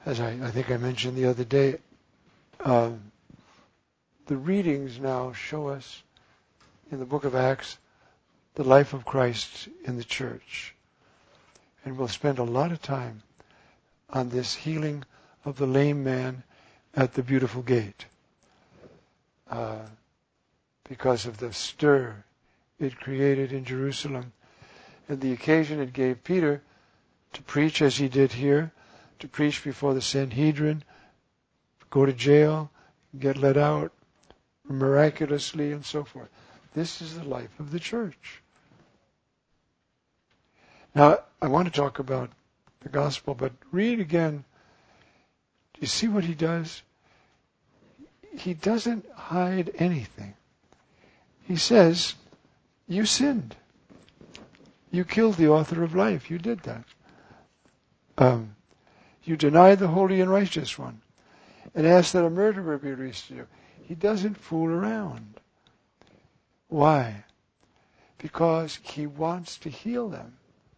as I think I mentioned the other day, the readings now show us in the book of Acts the life of Christ in the church. And we'll spend a lot of time on this healing of the lame man at the beautiful gate. Because of the stir it created in Jerusalem and the occasion it gave Peter to preach as he did here, to preach before the Sanhedrin, go to jail, get let out miraculously, and so forth. This is the life of the church. Now, I want to talk about the gospel, but read again. Do you see what he does? He doesn't hide anything. He says, you sinned. You killed the author of life. You did that. You denied the holy and righteous one and asked that a murderer be released to you. He doesn't fool around. Why? Because he wants to heal them.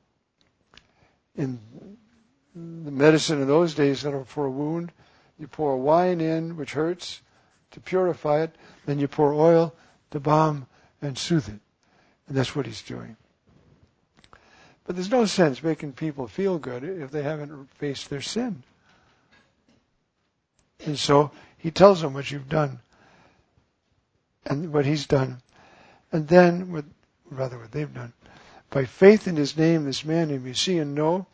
In the medicine in those days, for a wound, you pour wine in, which hurts, to purify it. Then you pour oil to balm and soothe it. And that's what he's doing. But there's no sense making people feel good if they haven't faced their sin. And so he tells them what you've done and what he's done. And then, what they've done. By faith in his name, this man whom you see and know,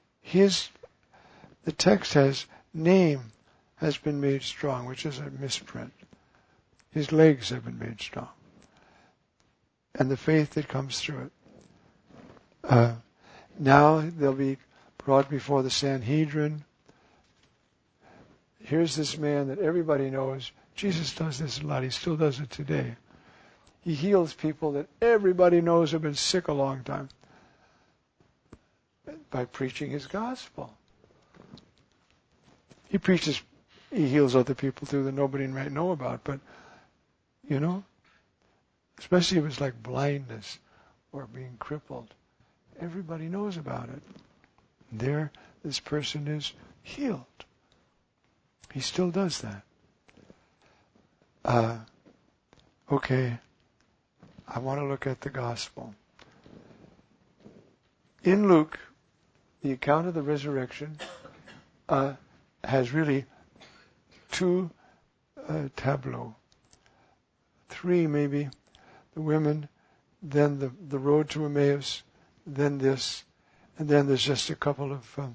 the text has name has been made strong, which is a misprint. His legs have been made strong. And the faith that comes through it. Now they'll be brought before the Sanhedrin. Here's this man that everybody knows. Jesus does this a lot. He still does it today. He heals people that everybody knows have been sick a long time by preaching his gospel. He heals other people too that nobody might know about, but, especially if it's like blindness or being crippled. Everybody knows about it. There, this person is healed. He still does that. Okay. I want to look at the gospel. In Luke, the account of the resurrection has really two tableaux. Three maybe. The women, then the road to Emmaus, then this, and then there's just a couple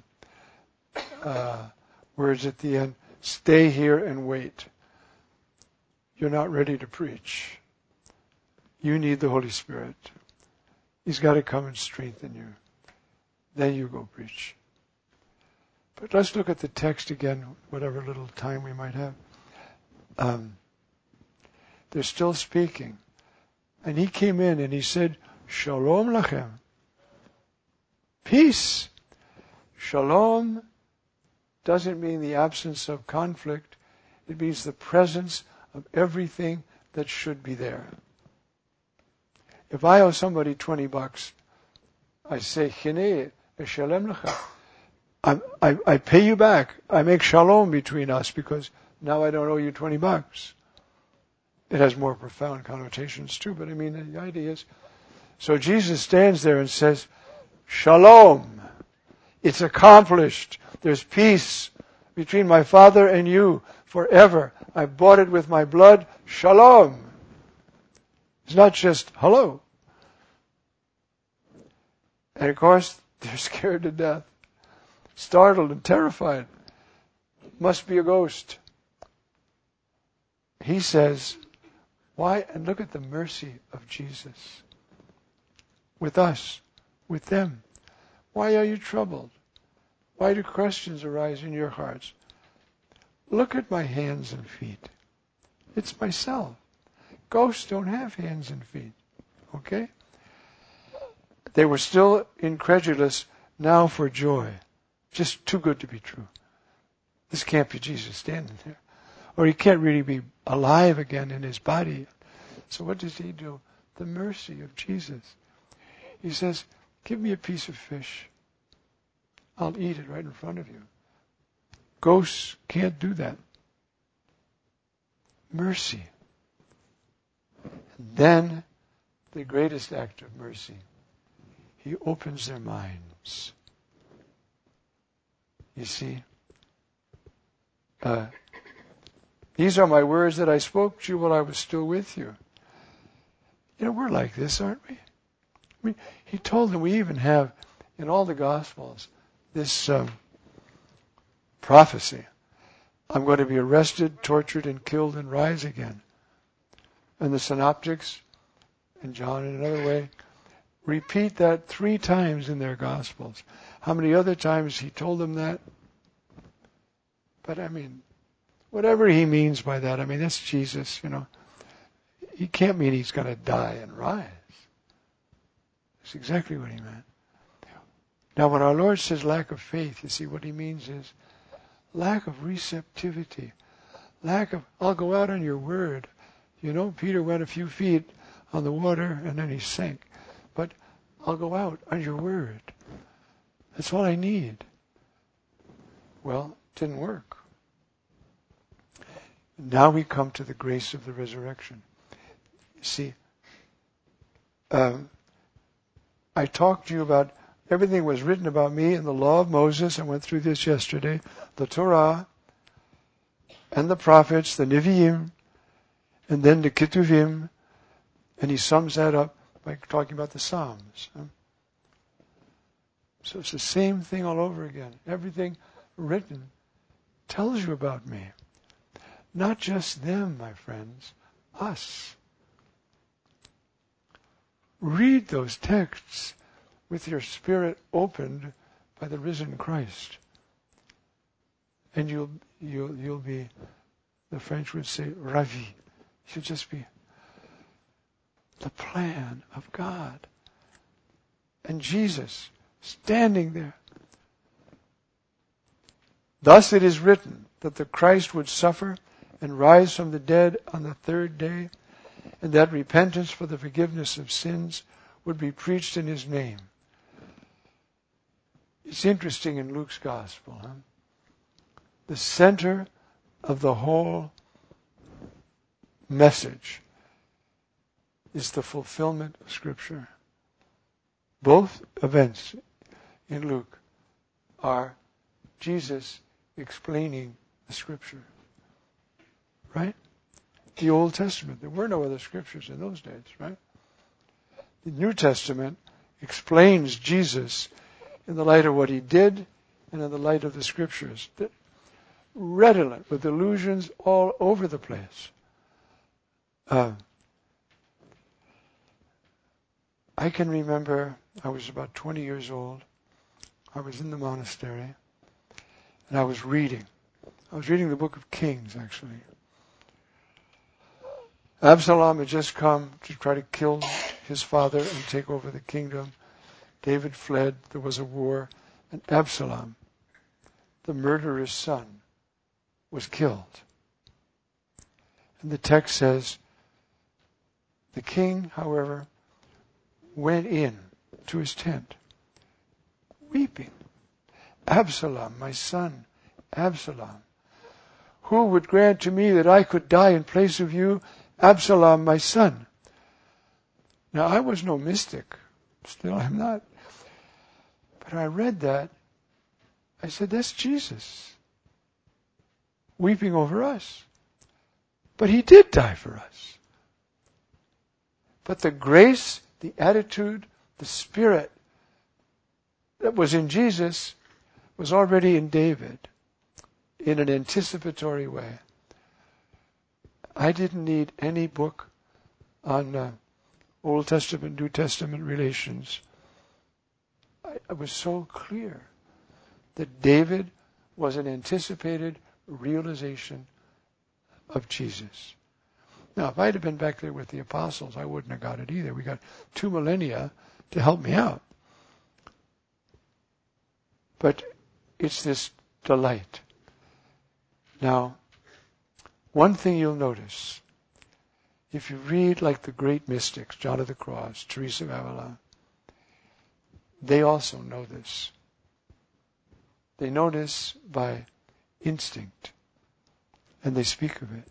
of words at the end. Stay here and wait. You're not ready to preach. You need the Holy Spirit. He's got to come and strengthen you. Then you go preach. But let's look at the text again, whatever little time we might have. They're still speaking. And he came in and he said, Shalom lachem. Peace. Shalom doesn't mean the absence of conflict. It means the presence of everything that should be there. If I owe somebody $20, I say, Chinei eshalem lecha. I pay you back. I make shalom between us because now I don't owe you $20. It has more profound connotations too, but the idea is, so Jesus stands there and says, Shalom. It's accomplished. There's peace between my Father and you forever. I bought it with my blood. Shalom. It's not just hello. And of course, they're scared to death, startled and terrified. Must be a ghost. He says, why? And look at the mercy of Jesus. With us, with them. Why are you troubled? Why do questions arise in your hearts? Look at my hands and feet. It's myself. Ghosts don't have hands and feet. Okay? They were still incredulous, now for joy. Just too good to be true. This can't be Jesus standing there. Or he can't really be alive again in his body. So what does he do? The mercy of Jesus. He says, give me a piece of fish. I'll eat it right in front of you. Ghosts can't do that. Mercy. And then, the greatest act of mercy, He opens their minds. You see? These are my words that I spoke to you while I was still with you. You know, we're like this, aren't we? I mean, He told them, we even have, in all the Gospels, this prophecy. I'm going to be arrested, tortured, and killed and rise again. And the synoptics, and John in another way, repeat that 3 times in their Gospels. How many other times He told them that? But I mean, whatever He means by that, I mean, that's Jesus, you know. He can't mean He's going to die and rise. That's exactly what He meant. Now, when our Lord says lack of faith, you see, what He means is lack of receptivity. Lack of, I'll go out on your word. You know, Peter went a few feet on the water and then he sank. But I'll go out on your word. That's all I need. Well, it didn't work. Now we come to the grace of the resurrection. You see, I talked to you about everything was written about me in the law of Moses. I went through this yesterday. The Torah and the prophets, the Nevi'im, and then the Ketuvim. And he sums that up by talking about the Psalms. So it's the same thing all over again. Everything written tells you about me. Not just them, my friends, us. Read those texts with your spirit opened by the risen Christ. And you'll be, the French would say, ravi. You'll just be the plan of God. And Jesus standing there. Thus it is written that the Christ would suffer and rise from the dead on the 3rd day, and that repentance for the forgiveness of sins would be preached in His name. It's interesting in Luke's Gospel. The center of the whole message is the fulfillment of Scripture. Both events in Luke are Jesus explaining the Scripture. Right? The Old Testament. There were no other Scriptures in those days, right? The New Testament explains Jesus in the light of what He did and in the light of the Scriptures. Redolent with allusions all over the place. I can remember I was about 20 years old. I was in the monastery and I was reading. I was reading the book of Kings, actually. Absalom had just come to try to kill his father and take over the kingdom. David fled. There was a war. And Absalom, the murderer's son, was killed. And the text says, the king, however, went in to his tent, weeping. Absalom, my son, Absalom, who would grant to me that I could die in place of you, Absalom, my son? Now, I was no mystic. Still, I'm not. But I read that. I said, that's Jesus weeping over us. But He did die for us. But the grace, the attitude, the spirit that was in Jesus was already in David in an anticipatory way. I didn't need any book on Old Testament, New Testament relations. It was so clear that David was an anticipated realization of Jesus. Now, if I'd have been back there with the apostles, I wouldn't have got it either. We got 2 millennia to help me out. But it's this delight. Now, one thing you'll notice, if you read like the great mystics, John of the Cross, Teresa of Avila, they also know this. They know this by instinct. And they speak of it.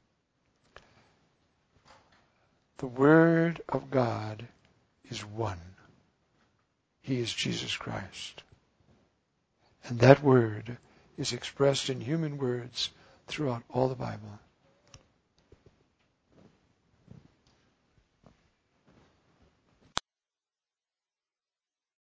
The Word of God is one. He is Jesus Christ. And that Word is expressed in human words throughout all the Bible.